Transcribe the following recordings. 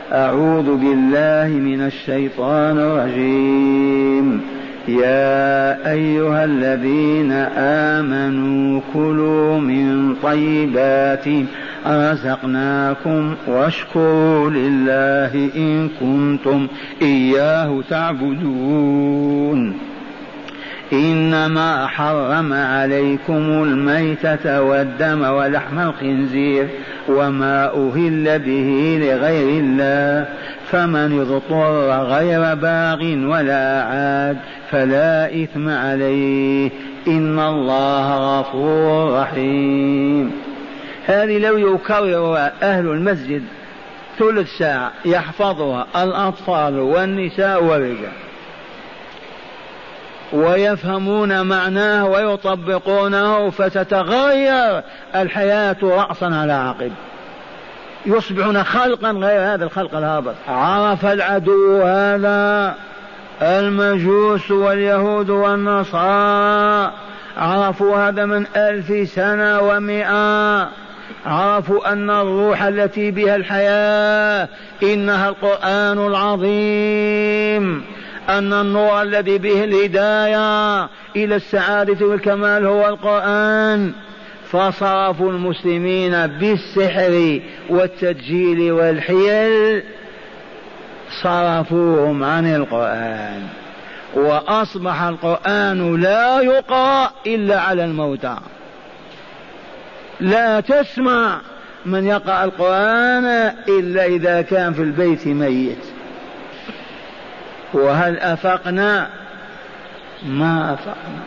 أعوذ بالله من الشيطان الرجيم. يا أيها الذين آمنوا كلوا من طيبات رزقناكم واشكروا لله إن كنتم إياه تعبدون. إنما حرم عليكم الميتة والدم ولحم الخنزير وما أهل به لغير الله، فمن اضطر غير باغ ولا عاد فلا إثم عليه، إن الله غفور رحيم. هذه لو يكررها أهل المسجد ثلث ساعة يحفظها الأطفال والنساء والرجال ويفهمون معناه ويطبقونه، فتتغير الحياة رأسا على عقب، يصبحون خلقا غير هذا الخلق الهابط. عرف العدو هذا، المجوس واليهود والنصارى عرفوا هذا من 1000 سنة و100. عرفوا أن الروح التي بها الحياة إنها القرآن العظيم، أن النور الذي به الهداية إلى السعادة والكمال هو القرآن. فصرفوا المسلمين بالسحر والتدجيل والحيل، صرفوهم عن القرآن، وأصبح القرآن لا يقرأ إلا على الموتى. لا تسمع من يقرأ القرآن إلا إذا كان في البيت ميت. وهل أفقنا؟ ما أفقنا.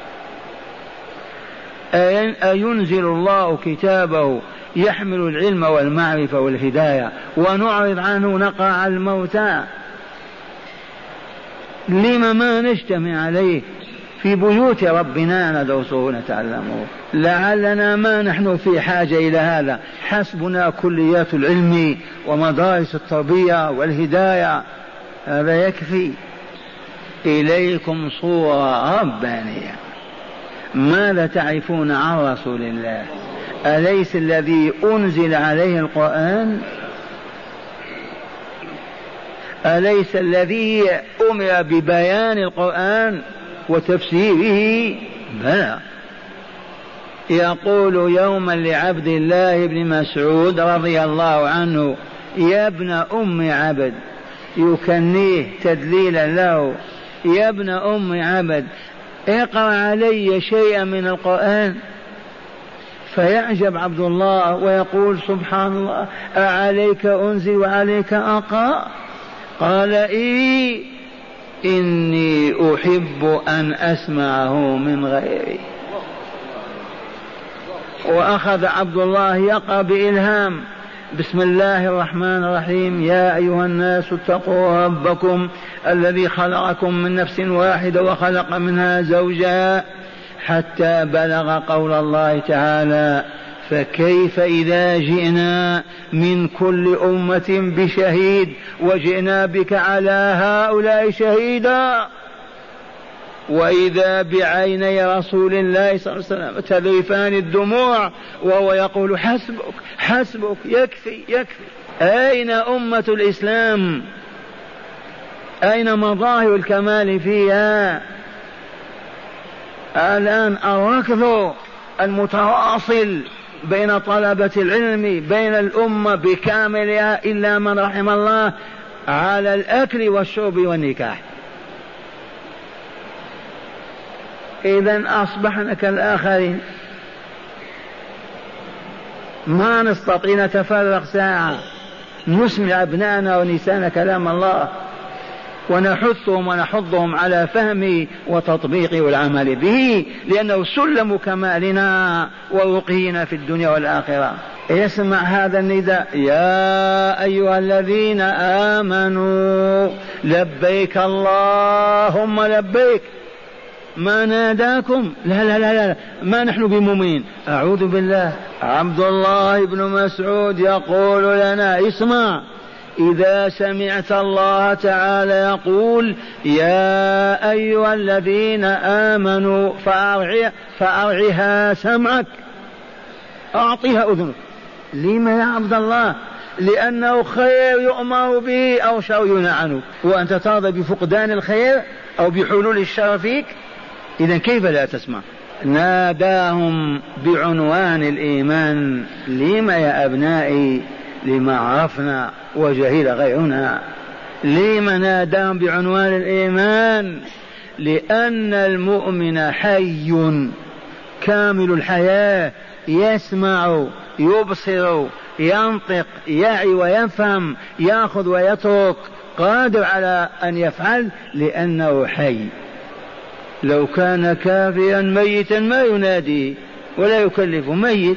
أينزل الله كتابه يحمل العلم والمعرفة والهداية ونعرض عنه نقرأ على الموتى؟ لما ما نجتمع عليه في بيوت ربنا ندرسه ونتعلمه؟ لعلنا ما نحن في حاجة إلى هذا، حسبنا كليات العلم ومدارس التربية والهداية، هذا يكفي. إليكم صورة ربانية. ماذا تعرفون عن رسول الله؟ أليس الذي أنزل عليه القرآن؟ أليس الذي أمر ببيان القرآن وتفسيره؟ بلى. يقول يوما لعبد الله بن مسعود رضي الله عنه: يا ابن أم عبد، يكنيه تدليلا له: يا ابن أم عبد اقرأ علي شيئا من القرآن. فيعجب عبد الله ويقول: سبحان الله، أعليك أنزل وعليك أقرأ؟ قال: إني أحب أن أسمعه من غيري. وأخذ عبد الله يقرأ بإلهام: بسم الله الرحمن الرحيم، يا أيها الناس اتقوا ربكم الذي خلقكم من نفس واحدة وخلق منها زوجها، حتى بلغ قول الله تعالى: فكيف إذا جئنا من كل أمة بشهيد وجئنا بك على هؤلاء شهيدا. وإذا بعيني رسول الله صلى الله عليه وسلم تذرفان الدموع وهو يقول: حسبك حسبك، يكفي يكفي. أين أمة الإسلام؟ أين مظاهر الكمال فيها؟ الآن الركض المتواصل بين طلبة العلم، بين الأمة بكاملها إلا من رحم الله، على الأكل والشرب والنكاح. إذن أصبحنا كالآخرين، ما نستطيع نتفرغ ساعة نسمع أبنائنا ونسانا كلام الله ونحثهم ونحضهم على فهمه وتطبيقه والعمل به، لأنه سلم كمالنا ورقينا في الدنيا والآخرة. يسمع هذا النداء: يا أيها الذين آمنوا لبيك اللهم لبيك. ما ناداكم؟ لا لا لا لا، ما نحن بمؤمنين، أعوذ بالله. عبد الله بن مسعود يقول لنا: اسمع، إذا سمعت الله تعالى يقول: يا أيها الذين آمنوا، فأرعها سمعك، أعطيها أذنك. لما يا عبد الله؟ لأنه خير يؤمر به أو شر ينهى عنه، وأنت ترضى بفقدان الخير أو بحلول الشر فيك؟ إذن كيف لا تسمع؟ ناداهم بعنوان الإيمان. لما يا أبنائي؟ لما عرفنا وجهل غيرنا. لما ناداهم بعنوان الإيمان؟ لأن المؤمن حي كامل الحياة، يسمع يبصر ينطق يعي ويفهم يأخذ ويترك، قادر على أن يفعل لأنه حي. لو كان كافيا ميتا ما ينادي ولا يكلف. ميت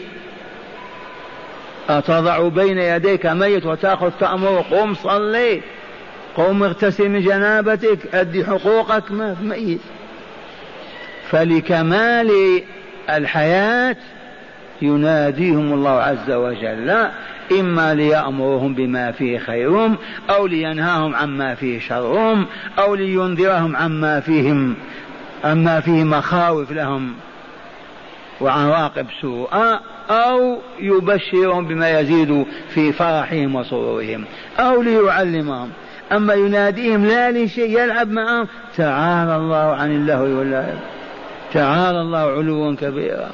أتضع بين يديك ميت وتأخذ تأمر قم صلي، قم اغتسل من جنابتك، أدي حقوقك؟ ما ميت. فلكمال الحياة يناديهم الله عز وجل، إما ليأمرهم بما فيه خيرهم أو لينهاهم عما فيه شرهم أو لينذرهم عما فيه مخاوف لهم وعواقب سوء، أو يبشرهم بما يزيد في فرحهم وسرورهم، أو ليعلمهم. أما يناديهم لا لشيء يلعب معهم، تعالى الله عن اللهو واللعب، تعالى الله علوا كبيرا.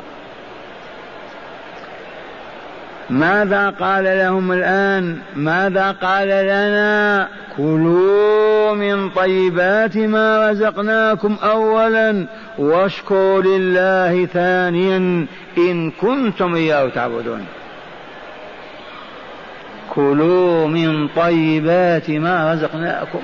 ماذا قال لهم الآن؟ ماذا قال لنا؟ كلوا من طيبات ما رزقناكم أولا واشكروا لله ثانيا إن كنتم إياه تعبدون. كلوا من طيبات ما رزقناكم.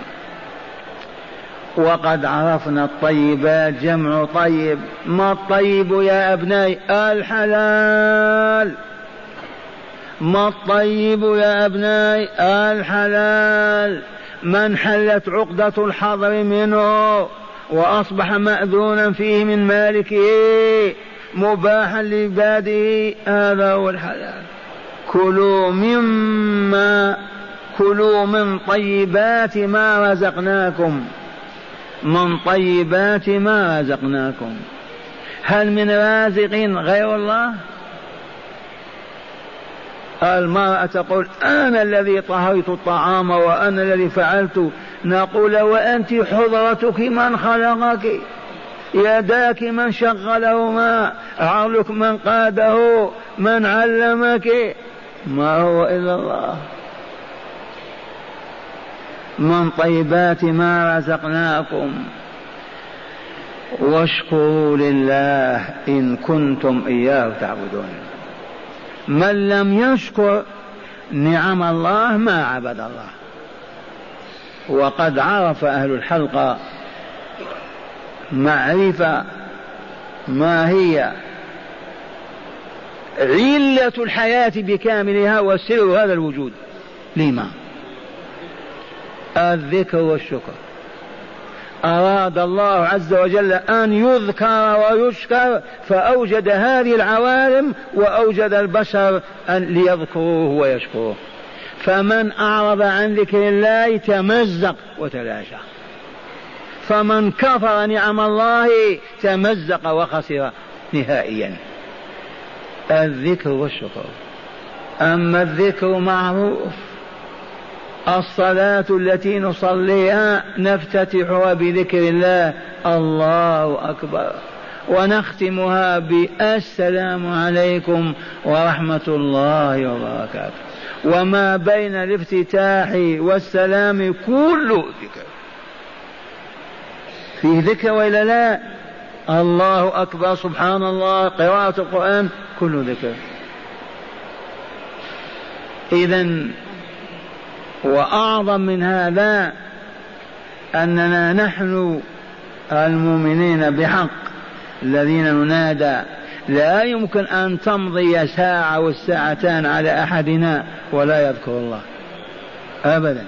وقد عرفنا الطيبات جمع طيب. ما الطيب يا أبنائي؟ الحلال. ما الطيب يا أبنائي؟ الحلال. من حلت عقدة الحظر منه وأصبح مأذونا فيه من مالكه مباحا لعباده، هذا هو الحلال. كلوا من طيبات ما رزقناكم. من طيبات ما رزقناكم. هل من رازق غير الله؟ المرأة تقول أنا الذي طهيت الطعام وأنا الذي فعلت. نقول وأنت حضرتك من خلقك؟ يداك من شغلهما؟ عقلك من قاده؟ من علمك؟ ما هو إلا الله. من طيبات ما رزقناكم واشكروا لله إن كنتم إياه تعبدون. من لم يشكر نعم الله ما عبد الله. وقد عرف أهل الحلقة معرفة ما هي علة الحياة بكاملها وسر هذا الوجود. لما؟ الذكر والشكر. أراد الله عز وجل أن يذكر ويشكر فأوجد هذه العوالم وأوجد البشر أن ليذكروه ويشكروه. فمن أعرض عن ذكر الله تمزق وتلاشى، فمن كفر نعم الله تمزق وخسر نهائيا. الذكر والشكر. أما الذكر معروف، الصلاة التي نصليها نفتتحها بذكر الله الله أكبر، ونختمها بالسلام عليكم ورحمة الله وبركاته. وما بين الافتتاح والسلام كله ذكر. فيه ذكر وإلا لا؟ الله أكبر، سبحان الله، قراءة القرآن، كله ذكر. إذن وأعظم من هذا أننا نحن المؤمنين بحق الذين ننادى لا يمكن أن تمضي ساعة والساعتان على أحدنا ولا يذكر الله أبدا،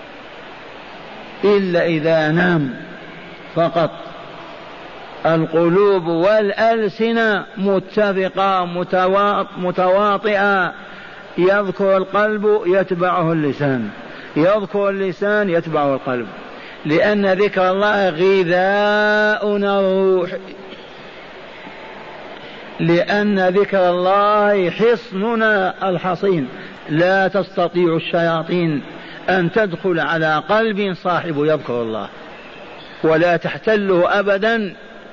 إلا إذا نام فقط. القلوب والألسنة متفقة متواطئة. يذكر القلب يتبعه اللسان، يذكر اللسان يتبعه القلب، لأن ذكر الله غذاؤنا الروحي، لأن ذكر الله حصننا الحصين. لا تستطيع الشياطين أن تدخل على قلب صاحب يذكر الله ولا تحتله أبدا.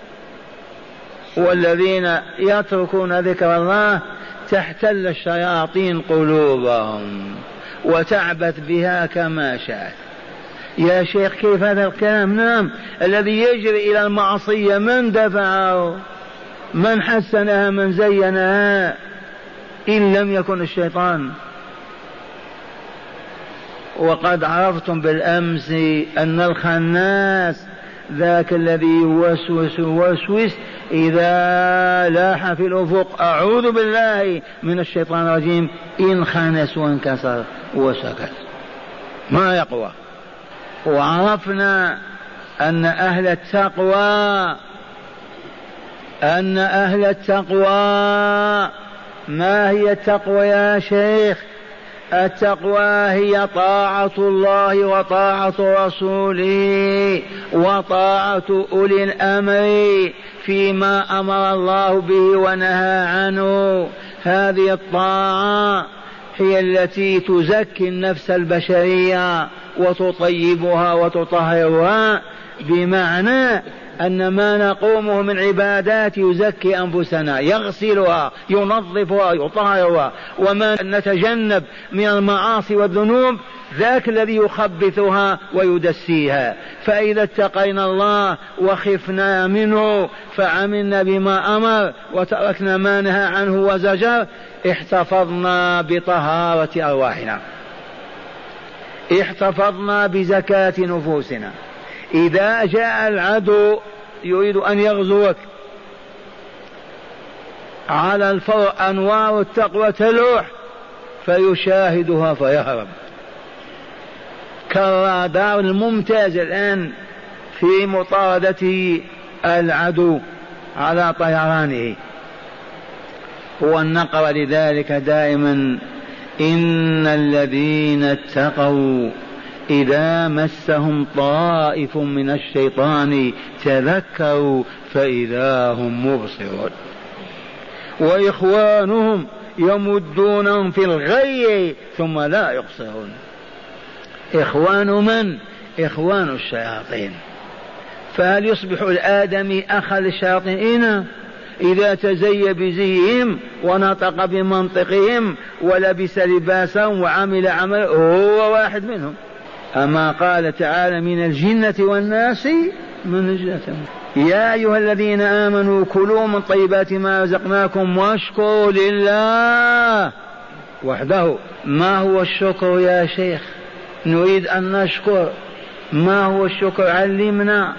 والذين يتركون ذكر الله تحتل الشياطين قلوبهم وتعبث بها كما شاءت. يا شيخ كيف هذا الكلام؟ نعم، الذي يجري إلى المعصية من دفعه؟ من حسنها؟ من زينها؟ إن لم يكن الشيطان. وقد عرفتم بالأمس أن الخناس ذاك الذي يوسوس إذا لاح في الأفق أعوذ بالله من الشيطان الرجيم انخنس وانكسر وسكت ما يقوى. وعرفنا أن أهل التقوى ما هي التقوى يا شيخ؟ التقوى هي طاعة الله وطاعة رسوله وطاعة أولي الأمر فيما أمر الله به ونهى عنه. هذه الطاعة هي التي تزكي النفس البشرية وتطيبها وتطهرها، بمعنى أن ما نقومه من عبادات يزكي أنفسنا، يغسلها ينظفها يطهرها، وما نتجنب من المعاصي والذنوب ذاك الذي يخبثها ويدسيها. فإذا اتقينا الله وخفنا منه فعملنا بما أمر وتركنا ما نهى عنه وزجر، احتفظنا بطهارة أرواحنا، احتفظنا بزكاة نفوسنا. إذا جاء العدو يريد أن يغزوك على الفور أنوار التقوى تلوح فيشاهدها فيهرب، كالرادار الممتاز الآن في مطاردة العدو على طيرانه. هو النقر لذلك دائما إن الذين اتقوا إذا مسهم طائف من الشيطان تذكروا فإذا هم مبصرون، وإخوانهم يمدونهم في الغي ثم لا يقصرون. إخوان من؟ إخوان الشياطين. فهل يصبح الآدمي أخا للشياطين إذا تزي بزيهم ونطق بمنطقهم ولبس لباسهم وعمل عمل هو واحد منهم؟ أما قال تعالى من الجنة والناس من الجنة. يا أيها الذين آمنوا كلوا من طيبات ما رزقناكم واشكروا لله وحده. ما هو الشكر يا شيخ؟ نريد أن نشكر. ما هو الشكر؟ علمنا.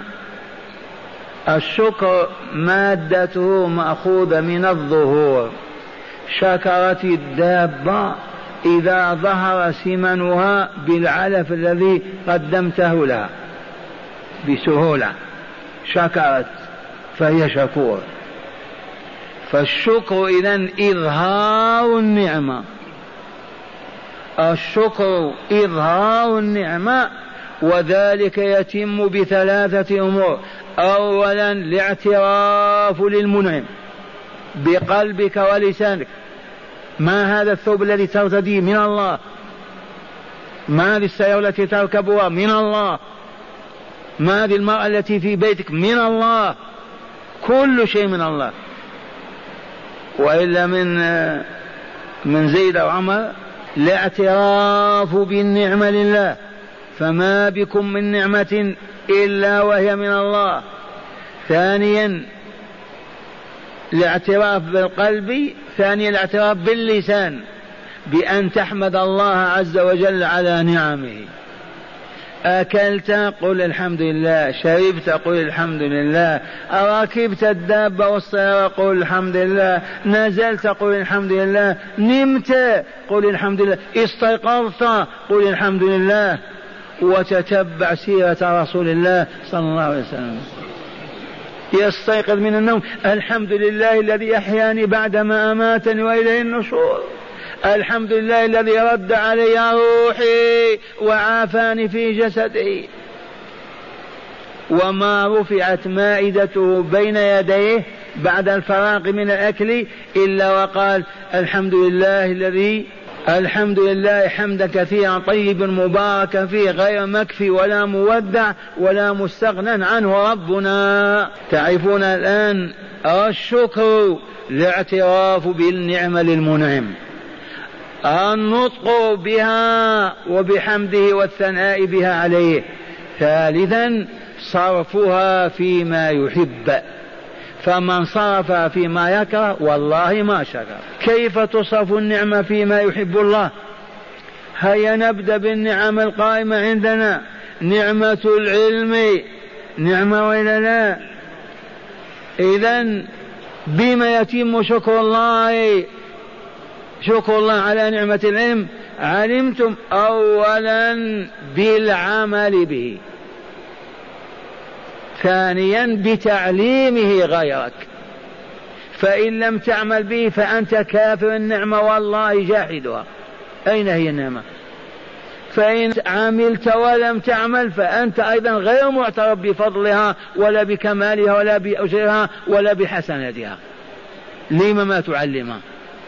الشكر مادته مأخوذة من الظهور. شكرت الدابة إذا ظهر سمنها بالعلف الذي قدمته لها بسهولة شكرت فهي شكور. فالشكر إذن إظهار النعمة. الشكر إظهار النعمة، وذلك يتم بثلاثة أمور. أولا الاعتراف للمنعم بقلبك ولسانك. ما هذا الثوب الذي ترتديه؟ من الله. ما هذه السيارة التي تركبها؟ من الله. ما هذه المرأة التي في بيتك؟ من الله. كل شيء من الله. وإلا من زيد أو عمر. الاعتراف بالنعمة لله، فما بكم من نعمة إلا وهي من الله. ثانيا الاعتراف بالقلب. ثانيا الاعتراف باللسان بأن تحمد الله عز وجل على نعمه. أكلت قل الحمد لله، شربت قل الحمد لله، ركبت الدابة والسيارة قل الحمد لله، نزلت قل الحمد لله، نمت قل الحمد لله، استيقظت قل الحمد لله. وتتبع سيرة رسول الله صلى الله عليه وسلم. يستيقظ من النوم الحمد لله الذي أحياني بعدما أماتني وإليه النشور، الحمد لله الذي رد علي روحي وعافاني في جسدي. وما رفعت مائدته بين يديه بعد الفراغ من الأكل إلا وقال الحمد لله الذي الحمد لله حمدا كثيرا طيبا مباركا فيه غير مكفي ولا مودع ولا مستغنى عنه ربنا. تعرفون الآن الشكر الاعتراف بالنعمة للمنعم، النطق بها وبحمده والثناء بها عليه. ثالثا صرفها فيما يحب، فمن صرف فيما يكره والله ما شكر. كيف تصرف النعمة فيما يحب الله؟ هيا نبدأ بالنعم القائمة عندنا. نعمة العلم نعمة ولا لا؟ إذن بما يتم شكر الله؟ شكر الله على نعمة العلم علمتم أولا بالعمل به، ثانيا بتعليمه غيرك، فإن لم تعمل به فأنت كافر النعمة والله جاحدها. أين هي النعمة؟ فإن عملت ولم تعمل فأنت أيضا غير معترف بفضلها ولا بكمالها ولا بأجرها ولا بحسناتها. لما ما تعلمها؟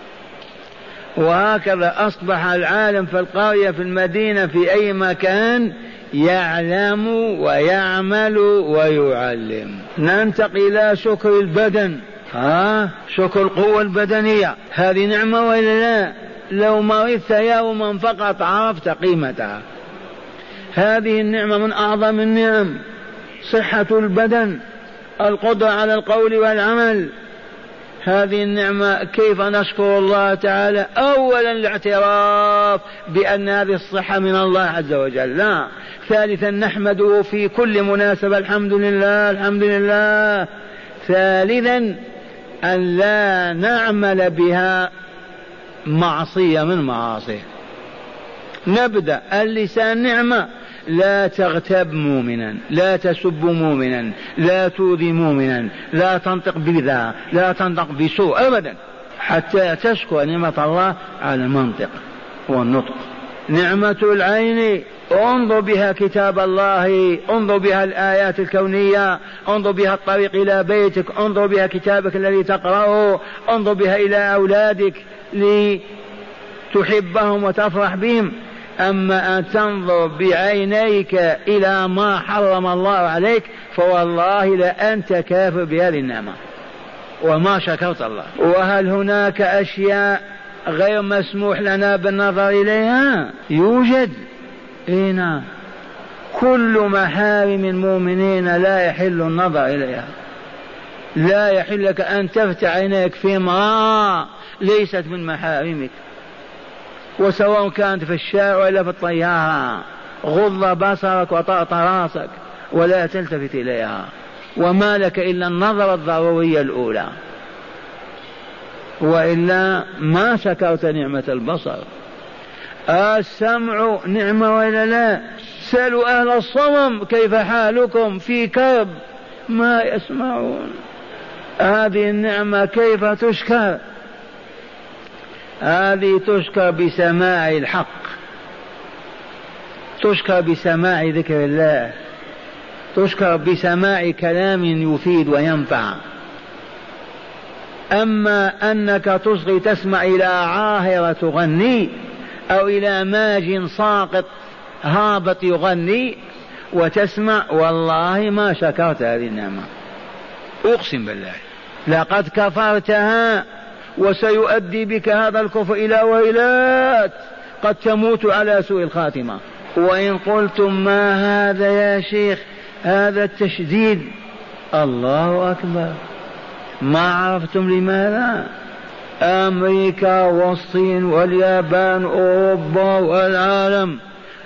وهكذا أصبح العالم في القرية في المدينة في أي مكان يعلم ويعمل ويعلم. ننتقل إلى شكر البدن. شكر القوة البدنية هذه نعمة ولا لا؟ لو مرضت يوما فقط عرفت قيمتها. هذه النعمة من أعظم النعم، صحة البدن، القدرة على القول والعمل. هذه النعمة كيف نشكر الله تعالى؟ أولا الاعتراف بأن هذه الصحة من الله عز وجل، لا. ثالثا نحمده في كل مناسبة، الحمد لله الحمد لله. ثالثا أن لا نعمل بها معصية من معاصيه. نبدأ اللسان نعمة، لا تغتاب مؤمنا، لا تسب مؤمنا، لا تؤذي مؤمنا، لا تنطق بذا، لا تنطق بسوء أبدا، حتى تشكر نعمة الله على المنطق والنطق. نعمة العين انظر بها كتاب الله، انظر بها الآيات الكونية، انظر بها الطريق إلى بيتك، انظر بها كتابك الذي تقرأه، انظر بها إلى أولادك لتحبهم وتفرح بهم. أما أن تنظر بعينيك إلى ما حرم الله عليك فوالله لأنت كافر بهذه النعمة وما شكرت الله. وهل هناك أشياء غير مسموح لنا بالنظر إليها؟ يوجد. هنا كل محارم المؤمنين لا يحل النظر إليها. لا يحل لك أن تفتح عينيك في امرأة ليست من محارمك، وسواء كانت في الشارع ولا في الطيارة. غض بصرك وطأط راسك ولا تلتفت إليها، وما لك إلا النظرة الضرورية الأولى، وإلا ما شكرت نعمة البصر. السمع نعمة ولا لا؟ سألوا أهل الصمم كيف حالكم في كرب ما يسمعون. هذه النعمة كيف تشكر؟ هذه تشكر بسماع الحق، تشكر بسماع ذكر الله، تشكر بسماع كلام يفيد وينفع. أما أنك تصغي تسمع إلى عاهرة تغني أو إلى ماج ساقط هابط يغني وتسمع، والله ما شكرت هذه النعمة، أقسم بالله لقد كفرتها، وسيؤدي بك هذا الكفر إلى ويلات، قد تموت على سوء الخاتمة. وإن قلتم ما هذا يا شيخ، هذا التشديد، الله أكبر، ما عرفتم لماذا؟ أمريكا والصين واليابان أوروبا والعالم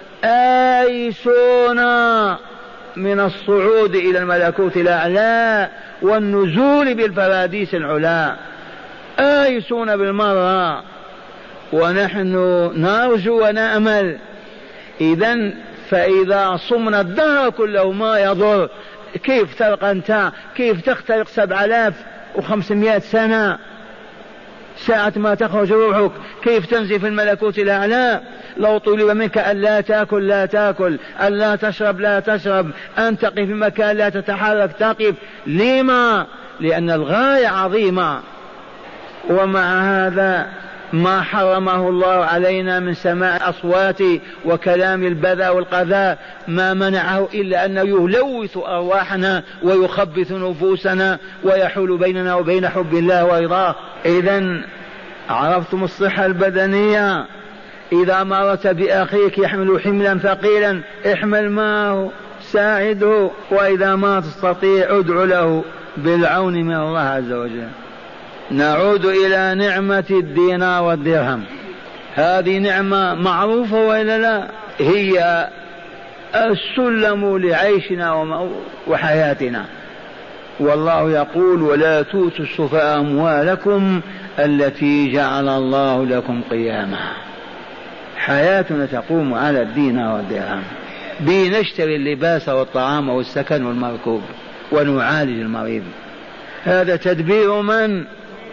آيسون من الصعود إلى الملكوت الأعلى والنزول بالفراديس العلا، آيسون بالمرة، ونحن نرجو ونأمل. إذن فإذا صمنا الدهر كله ما يضر. كيف تلقى أنت؟ كيف تخترق 7500 سنة ساعة ما تخرج روحك؟ كيف تنزل في الملكوت الأعلى؟ لو طلب منك أن لا تأكل لا تأكل، أن لا تشرب لا تشرب، أن تقف في مكان لا تتحرك تقف. لما؟ لأن الغاية عظيمة. ومع هذا ما حرمه الله علينا من سماع أصوات وكلام البذا والقذى، ما منعه إلا أنه يلوث أرواحنا ويخبث نفوسنا ويحول بيننا وبين حب الله ورضاه. إذن عرفتم الصحة البدنية. إذا مرت بأخيك يحمل حملا ثقيلا احمل معه، ساعده، وإذا ما تستطيع ادع له بالعون من الله عز وجل. نعود إلى نعمة الدينار والدرهم. هذه نعمة معروفة وإلا لا؟ هي السلم لعيشنا وحياتنا. والله يقول ولا توتوا السفهاء أموالكم التي جعل الله لكم قياما. حياتنا تقوم على الدينار والدرهم، بنشتري اللباس والطعام والسكن والمركوب ونعالج المريض. هذا تدبير من؟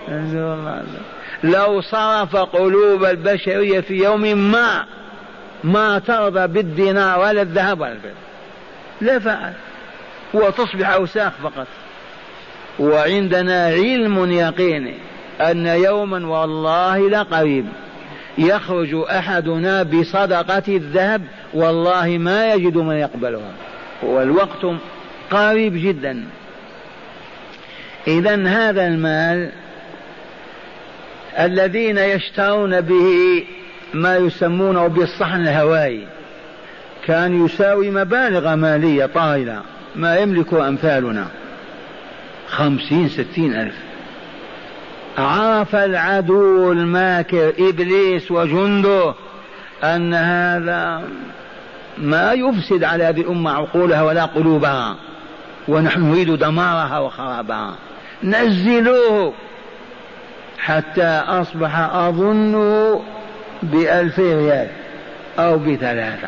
لو صرف قلوب البشرية في يوم ما ترضى بالدينار ولا الذهب ولا الفضة لا فعل، وتصبح أوساخ فقط. وعندنا علم يقيني أن يوما والله لقريب يخرج أحدنا بصدقة الذهب والله ما يجد من يقبلها، والوقت قريب جدا. إذن هذا المال الذين يشترون به ما يسمونه بالصحن الهوائي كان يساوي مبالغ مالية طائلة ما يملك أمثالنا 50-60 ألف. عرف العدو الماكر إبليس وجنده أن هذا ما يفسد على هذه الأمة عقولها ولا قلوبها، ونحن نريد دمارها وخرابها. نزلوه حتى أصبح أظن ب1000 ريال أو ب3،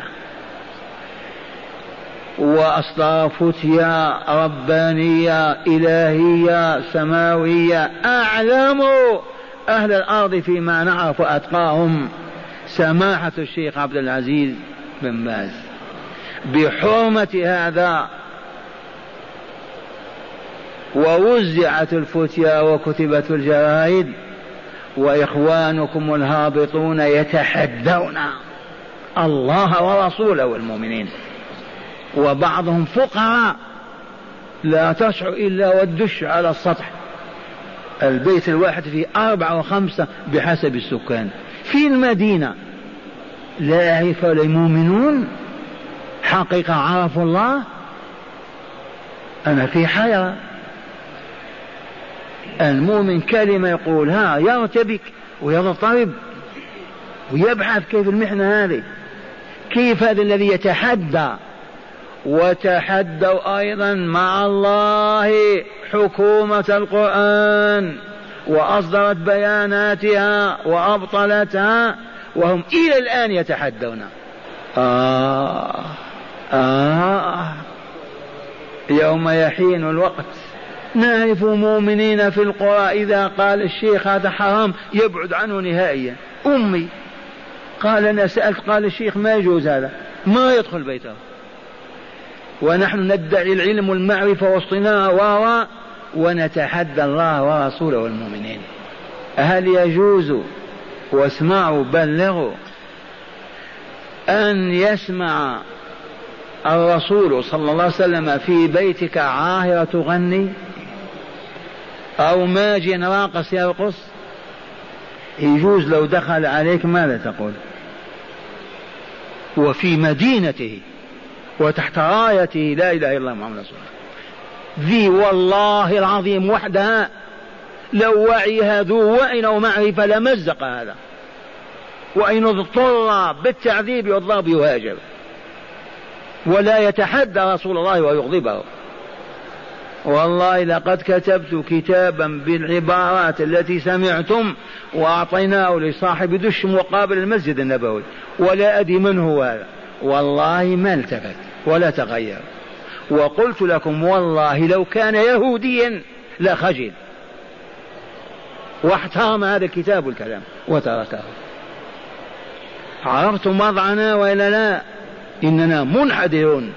وأصدر فتيا ربانية إلهية سماوية أعلم أهل الأرض فيما نعرف أتقاهم سماحة الشيخ عبد العزيز بن باز. بحرمة هذا ووزعت الفتيا وكتبت الجرائد، وإخوانكم الهابطون يتحدون الله ورسوله والمؤمنين، وبعضهم فقراء لا تشعر إلا والدش على السطح. البيت الواحد فيه 4 و5 بحسب السكان في المدينة. لا يعرف المؤمنون حقيقة عرفوا الله. أنا في حيرة. المؤمن كلمة يقولها يرتبك ويضطرب ويبحث كيف المحنة هذه، كيف هذا الذي يتحدى. وتحدوا أيضا مع الله حكومة القرآن وأصدرت بياناتها وأبطلتها، وهم إلى الآن يتحدون. يوم يحين الوقت نعرف مؤمنين في القرى إذا قال الشيخ هذا حرام يبعد عنه نهائيا. أمي قال أنا سألت قال الشيخ ما يجوز هذا، ما يدخل بيته. ونحن ندعي العلم والمعرفة والصناعة ونتحدى الله ورسوله والمؤمنين. هل يجوز واسمعوا بلغوا أن يسمع الرسول صلى الله عليه وسلم في بيتك عاهرة تغني أو ماج راقص يرقص؟ يجوز لو دخل عليك ماذا تقول؟ وفي مدينته وتحت رايته لا إله إلا الله محمد رسول الله. ذي والله العظيم وحدها لو وعيها ذو وعي ومعرفة لمزق هذا، وإن اضطر بالتعذيب والضرب يهاجر ولا يتحدى رسول الله ويغضبه. والله لقد كتبت كتابا بالعبارات التي سمعتم وأعطيناه لصاحب دش مقابل المسجد النبوي، ولا أدري من هو هذا، والله ما التفت ولا تغير. وقلت لكم والله لو كان يهوديا لخجل واحترم هذا الكتاب والكلام وتركه. عرفتم وضعنا وإلا لا؟ إننا منحدرون.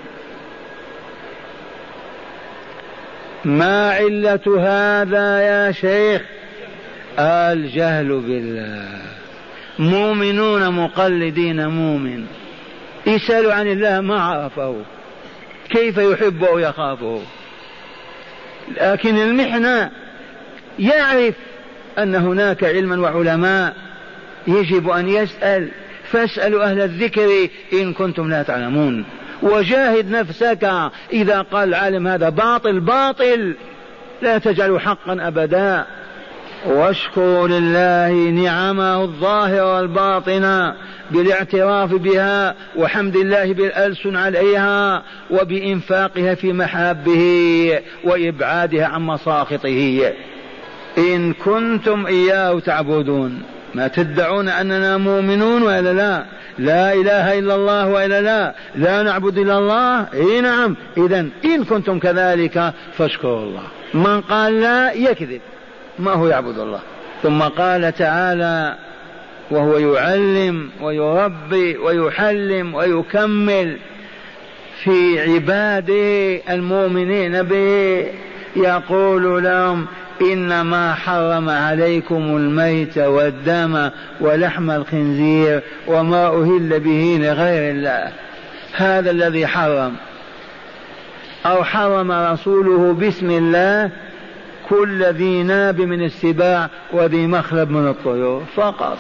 ما علة هذا يا شيخ؟ الجهل بالله. مؤمنون مقلدين مؤمن، يسأل عن الله ما عرفه، كيف يحبه ويخافه. لكن المحنة يعرف أن هناك علما وعلماء يجب أن يسأل، فاسألوا أهل الذكر إن كنتم لا تعلمون. وجاهد نفسك، إذا قال العالم هذا باطل باطل، لا تجعلوا حقا أبدا. واشكروا لله نعمه الظاهرة والباطنة بالاعتراف بها وحمد الله بالألسن عليها وبإنفاقها في محابه وإبعادها عن مساخطه. إن كنتم إياه تعبدون، ما تدعون أننا مؤمنون وإلا لا؟ لا إله إلا الله وإلا لا؟ لا نعبد إلا الله؟ إيه نعم. إذن إن كنتم كذلك فاشكروا الله. من قال لا يكذب، ما هو يعبد الله. ثم قال تعالى وهو يعلم ويربي ويحلم ويكمل في عباده المؤمنين به، يقول لهم إنما حرم عليكم الميت والدم ولحم الخنزير وما أهل به لغير الله. هذا الذي حرم، أو حرم رسوله بسم الله كل ذي ناب من السباع وذي مخلب من الطيور فقط.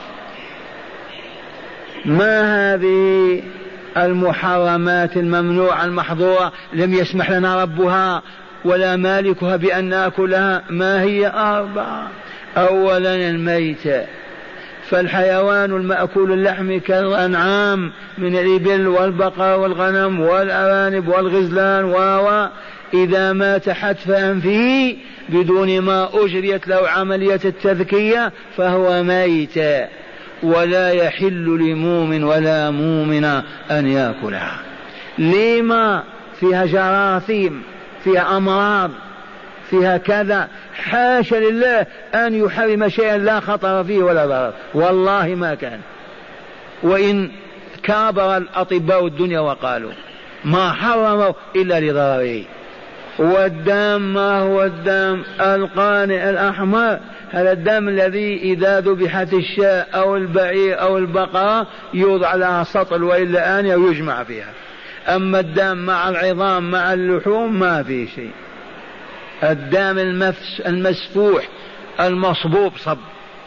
ما هذه المحرمات الممنوعة المحظورة لم يسمح لنا ربها ولا مالكها بأن نأكلها؟ ما هي؟ 4. أولا الميت، فالحيوان المأكول اللحم كالأنعام من الإبل والبقر والغنم والأرانب والغزلان إذا مات حتفا فيه بدون ما أجريت له عملية التذكية فهو ميت، ولا يحل لمؤمن ولا مؤمنة أن يأكلها. لما؟ فيها جراثيم، فيها أمراض، فيها كذا. حاشا لله أن يحرم شيئا لا خطر فيه ولا ضرر، والله ما كان. وإن كابر الأطباء الدنيا وقالوا ما حرموا إلا لضرره. والدم، ما هو الدم؟ القانع الأحمر، هذا الدم الذي إذا ذبحت الشاة أو البعير أو البقرة يوضع لها سطل وإلا آنية ويجمع فيها. أما الدم مع العظام مع اللحوم ما في شيء. الدم المسفوح المصبوب صب،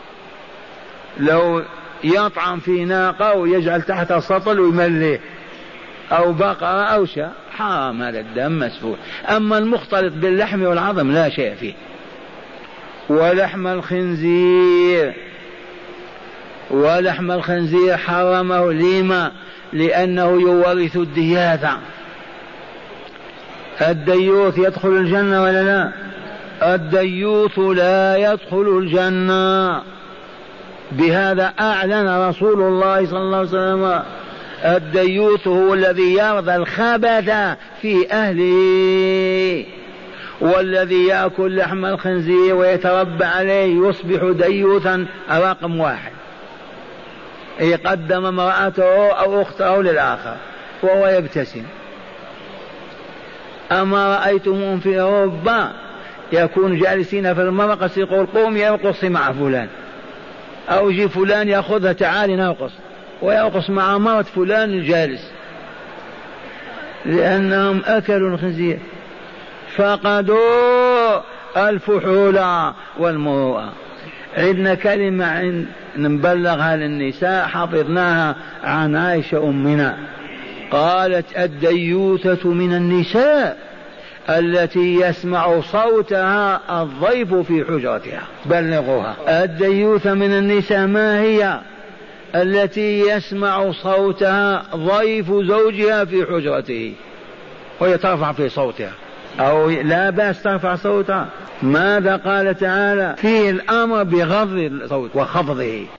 لو يطعم في ناقة ويجعل تحت سطل ويمليه أو بقرة أو شاة حرام، هذا الدم مسفوح. أما المختلط باللحم والعظم لا شيء فيه. ولحم الخنزير، ولحم الخنزير حرمه. لما؟ لأنه يورث الدياثة. الديوث يدخل الجنة ولا لا؟ الديوث لا يدخل الجنة. بهذا أعلن رسول الله صلى الله عليه وسلم الديوث هو الذي يرضى الخبث في أهله، والذي يأكل لحم الخنزير ويتربى عليه يصبح ديوثا رقم 1، يقدم امرأته أو أخته للآخر وهو يبتسم. أما رأيتمهم في أوروبا يكون جالسين في المرقص يقول قوم يرقص مع فلان، أو يجي فلان يأخذها تعالي نرقص، ويرقص مع مرة فلان الجالس، لأنهم أكلوا الخنزير، فقدوا الفحولة والمروءة. عندنا كلمة نبلغها للنساء حفظناها عن عائشة أمنا، قالت الديوثة من النساء التي يسمع صوتها الضيف في حجرتها. بلغوها. الديوثة من النساء ما هي؟ التي يسمع صوتها ضيف زوجها في حجرته وهي ترفع في صوتها، أو لا بأس ترفع صوتها. ماذا قال تعالى؟ فيه الأمر بغض الصوت وخفضه.